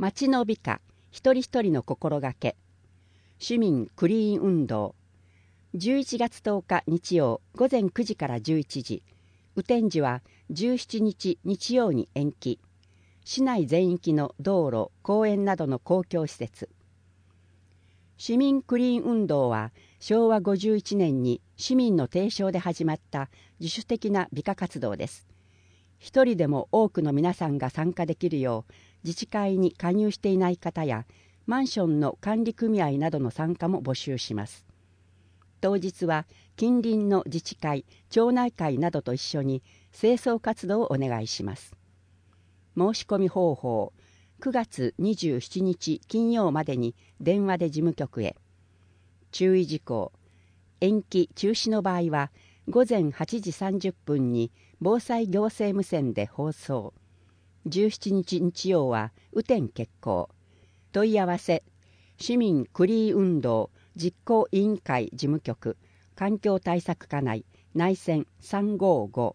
町の美化一人一人の心がけ市民クリーン運動11月10日日曜午前9時から11時雨天時は17日日曜に延期市内全域の道路公園などの公共施設市民クリーン運動は昭和51年に市民の提唱で始まった自主的な美化活動です。一人でも多くの皆さんが参加できるよう自治会に加入していない方やマンションの管理組合などの参加も募集します。当日は近隣の自治会、町内会などと一緒に清掃活動をお願いします。申し込み方法9月27日金曜までに電話で事務局へ。注意事項延期中止の場合は午前8時30分に防災行政無線で放送17日日曜は雨天決行問い合わせ市民クリーン運動実行委員会事務局環境対策課内内線355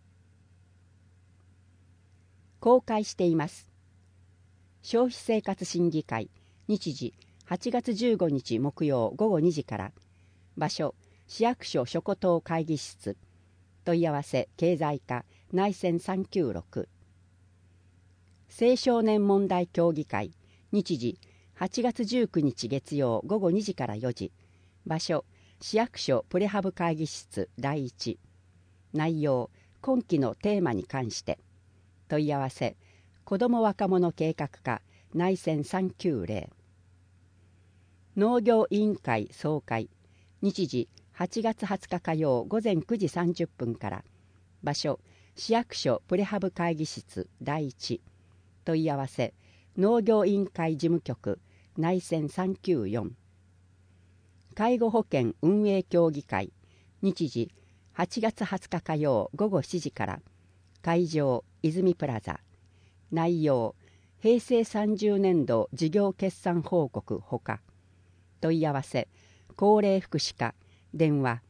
公開しています。消費生活審議会日時8月15日木曜午後2時から場所市役所諸古島会議室問い合わせ経済課内線396青少年問題協議会日時8月19日月曜午後2時から4時場所市役所プレハブ会議室第1内容今期のテーマに関して問い合わせ子ども若者計画課内線390農業委員会総会日時8月20日火曜午前9時30分から場所市役所プレハブ会議室第1問い合わせ農業委員会事務局内線394介護保険運営協議会日時8月20日火曜午後7時から会場泉プラザ内容平成30年度事業決算報告ほか問い合わせ高齢福祉課電話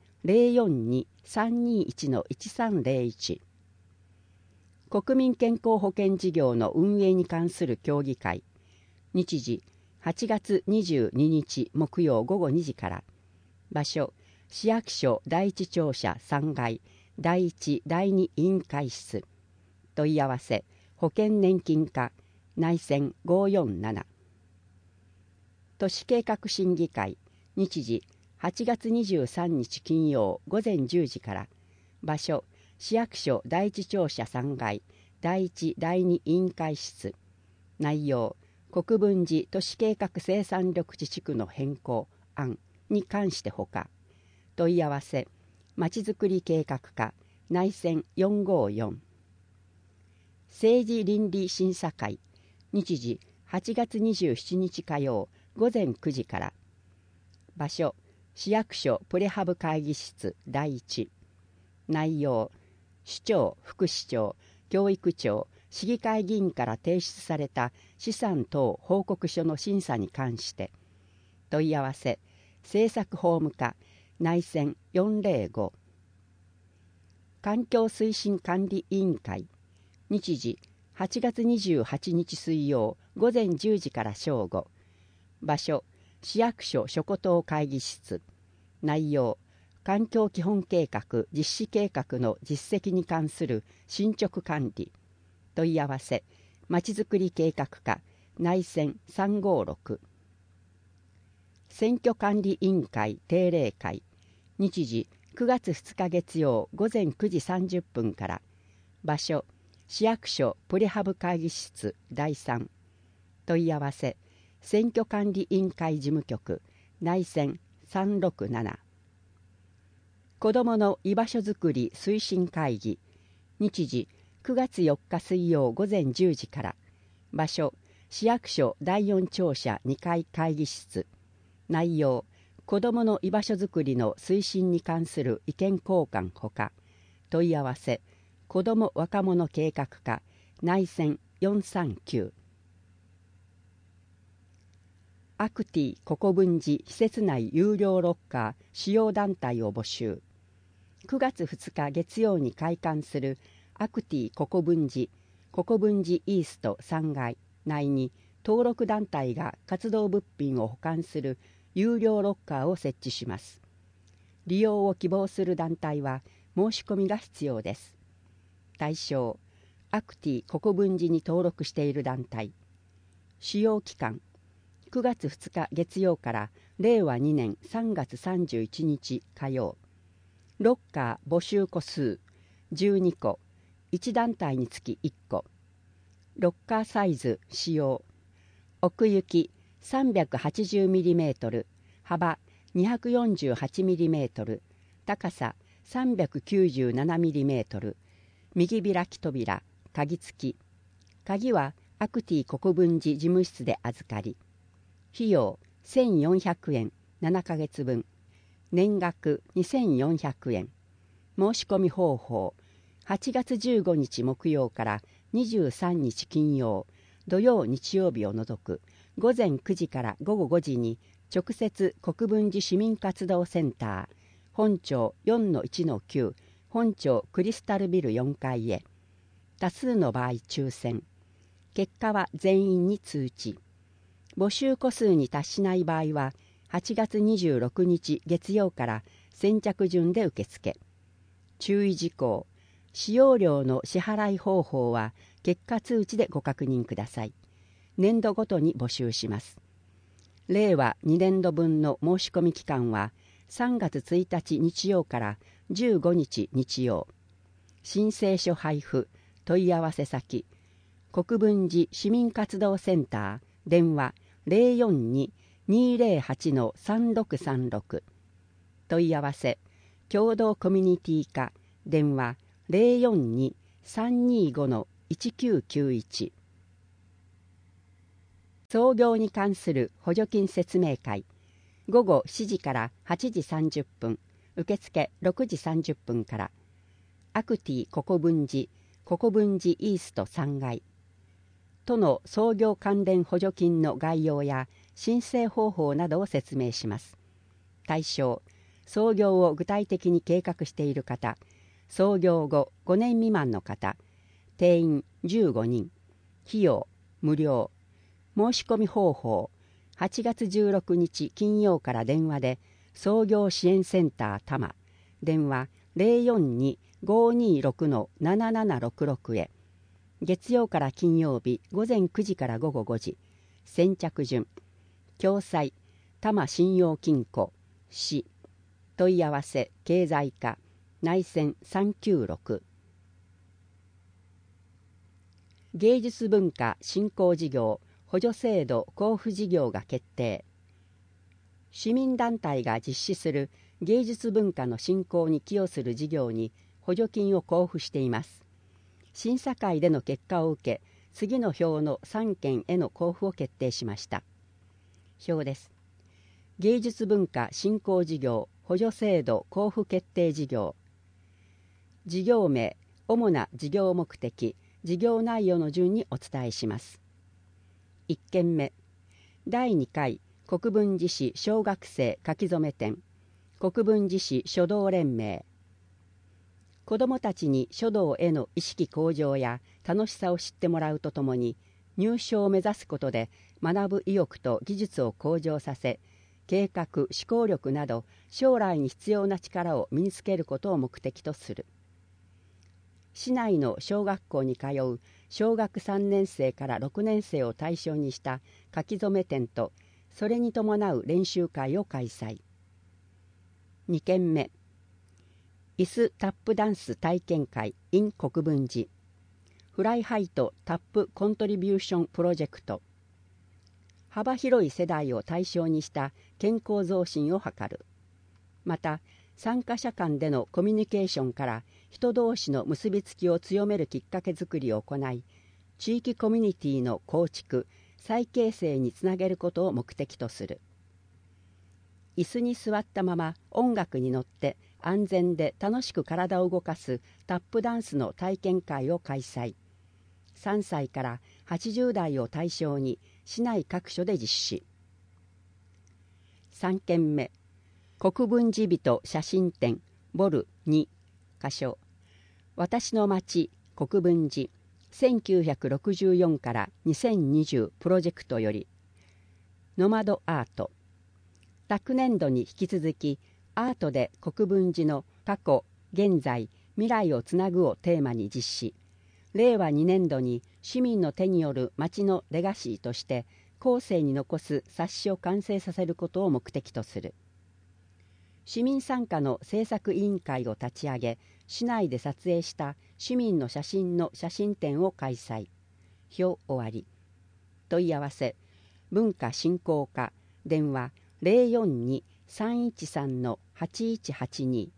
042-321-1301 国民健康保険事業の運営に関する協議会日時8月22日木曜午後2時から場所市役所第一庁舎3階第1第2委員会室問い合わせ保険年金課内線547都市計画審議会日時8月23日金曜午前10時から場所市役所第一庁舎3階第1第2委員会室内容国分寺都市計画生産緑地地区の変更案に関してほか問い合わせまちづくり計画課内線454政治倫理審査会日時8月27日火曜午前9時から場所市役所プレハブ会議室第1内容市長副市長教育長市議会議員から提出された資産等報告書の審査に関して問い合わせ政策法務課内線405環境推進管理委員会日時8月28日水曜午前10時から正午場所市役所諸古島会議室内容環境基本計画実施計画の実績に関する進捗管理問い合わせまちづくり計画課内線356選挙管理委員会定例会日時9月2日月曜午前9時30分から場所市役所プレハブ会議室第3問い合わせ選挙管理委員会事務局内線367子どもの居場所づくり推進会議日時9月4日水曜午前10時から場所市役所第4庁舎2階会議室内容子どもの居場所づくりの推進に関する意見交換ほか問い合わせ子ども若者計画課内線439アクティ国分寺施設内有料ロッカー使用団体を募集9月2日月曜に開館するアクティ国分寺イースト3階内に登録団体が活動物品を保管する有料ロッカーを設置します。利用を希望する団体は申し込みが必要です。対象、アクティ国分寺に登録している団体。使用期間、9月2日月曜から令和2年3月31日火曜。ロッカー募集個数12個、1団体につき1個。ロッカーサイズ使用、奥行き 380mm、幅 248mm、高さ 397mm、右開き扉、鍵付き。鍵はアクティ国分寺事務室で預かり。費用1400円7ヶ月分。年額2400円。申し込み方法、8月15日木曜から23日金曜、土曜日曜日を除く午前9時から午後5時に直接国分寺市民活動センター本町 4-1-9 本町クリスタルビル4階へ。多数の場合抽選。結果は全員に通知。募集個数に達しない場合は8月26日月曜から先着順で受付。注意事項、使用料の支払い方法は結果通知でご確認ください。年度ごとに募集します。令和2年度分の申し込み期間は3月1日日曜から15日日曜。申請書配布、問い合わせ先、国分寺市民活動センター、電話 042-208-3636。問い合わせ、共同コミュニティ課、電話 042-325-1991。創業に関する補助金説明会、午後7時から8時30分、受付6時30分から。アクティ国分寺、国分寺イースト3階。都の創業関連補助金の概要や申請方法などを説明します。対象、創業を具体的に計画している方、創業後5年未満の方、定員15人、費用無料。申し込み方法、8月16日金曜から電話で創業支援センター多摩、電話 042-526-7766 へ。月曜から金曜日午前9時から午後5時。先着順。共済多摩信用金庫市。問い合わせ経済課内線396。芸術文化振興事業補助制度交付事業が決定。市民団体が実施する芸術文化の振興に寄与する事業に補助金を交付しています。審査会での結果を受け、次の表の3件への交付を決定しました。表です。芸術文化振興事業補助制度交付決定事業。事業名、主な事業目的、事業内容の順にお伝えします。1件目、第2回国分寺市小学生書き初め展、国分寺市書道連盟。子どもたちに書道への意識向上や楽しさを知ってもらうとともに、入賞を目指すことで学ぶ意欲と技術を向上させ、計画・思考力など将来に必要な力を身につけることを目的とする。市内の小学校に通う小学3年生から6年生を対象にした書き初め展と、それに伴う練習会を開催。2件目、椅子タップダンス体験会 in 国分寺、フライハイトタップコントリビューションプロジェクト。幅広い世代を対象にした健康増進を図る。また、参加者間でのコミュニケーションから人同士の結びつきを強めるきっかけづくりを行い、地域コミュニティの構築・再形成につなげることを目的とする。椅子に座ったまま音楽に乗って安全で楽しく体を動かすタップダンスの体験会を開催。3歳から80代を対象に市内各所で実施。3件目、国分寺人写真展ボル2箇所。私の町国分寺 1964から2020プロジェクトよりノマドアート。昨年度に引き続きアートで国分寺の過去、現在、未来をつなぐをテーマに実施。令和2年度に市民の手による町のレガシーとして後世に残す冊子を完成させることを目的とする。市民参加の制作委員会を立ち上げ、市内で撮影した市民の写真の写真展を開催。表終わり。問い合わせ文化振興課電話042-313-8182。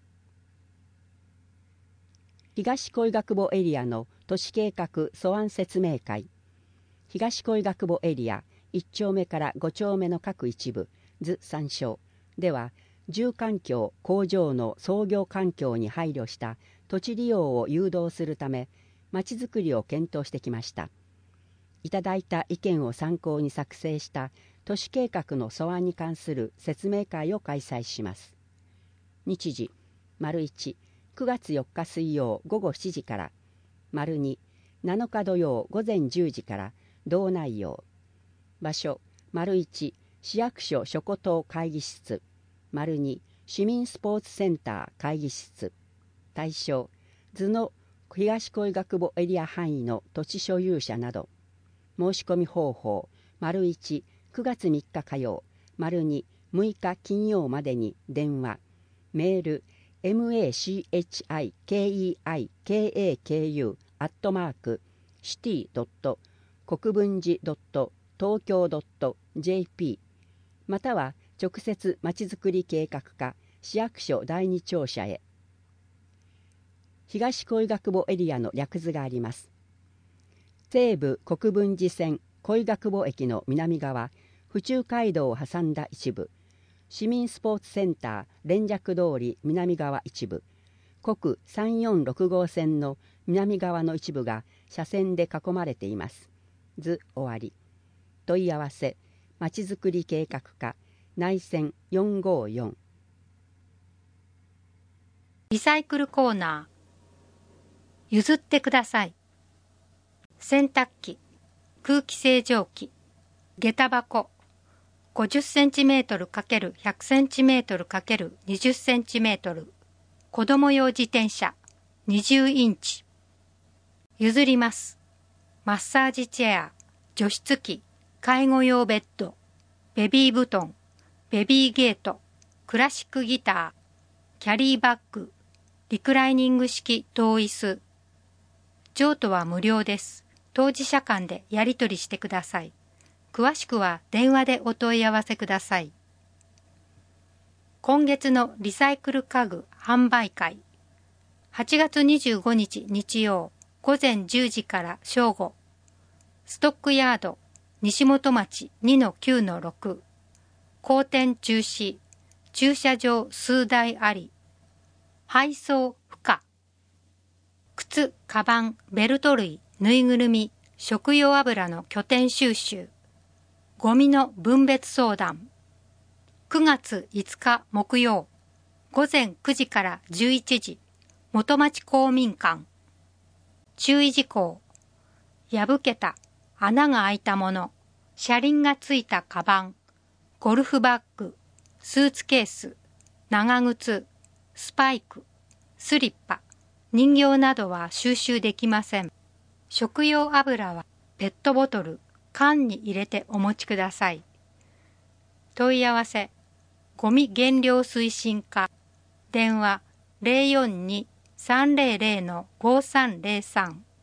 東恋学母エリアの都市計画素案説明会。東恋学母エリア1丁目から5丁目の各一部図参照では、住環境工場の操業環境に配慮した土地利用を誘導するため、まちづくりを検討してきました。いただいた意見を参考に作成した都市計画の素案に関する説明会を開催します。日時、1、9月4日水曜午後7時から、2、7日土曜午前10時から同内容。場所、1、市役所諸古島会議室。2、市民スポーツセンター会議室。対象、図の東恋学母エリア範囲の土地所有者など。申し込み方法、1、9月3日火曜、2、6日金曜までに電話、メール、machikeikaku@city. 国分寺 .tokyo.jp または直接まちづくり計画課市役所第2庁舎へ。東恋学母エリアの略図があります。西武国分寺線恋学母駅の南側、府中街道を挟んだ一部、市民スポーツセンター連雀通り南側一部、国346号線の南側の一部が車線で囲まれています。図終わり。問い合わせまちづくり計画課内線454。 リサイクルコーナー。譲ってください。洗濯機、空気清浄機、下駄箱、50センチメートル ×100 センチメートル ×20 センチメートル、子供用自転車、20インチ。譲ります。マッサージチェア、除湿機、介護用ベッド、ベビー布団、ベビーゲート、クラシックギター、キャリーバッグ、リクライニング式等椅子。譲渡は無料です。当事者間でやり取りしてください。詳しくは電話でお問い合わせください。今月のリサイクル家具販売会。8月25日日曜午前10時から正午。ストックヤード西本町 2-9-6。公店中止。駐車場数台あり。配送不可。靴、カバン、ベルト類、ぬいぐるみ、食用油の拠点収集。ゴミの分別相談。9月5日木曜、午前9時から11時、元町公民館。注意事項。破けた、穴が開いたもの、車輪がついたカバン、ゴルフバッグ、スーツケース、長靴、スパイク、スリッパ、人形などは収集できません。食用油はペットボトル、缶に入れてお持ちください。問い合わせ、ゴミ減量推進課、電話 042-300-5303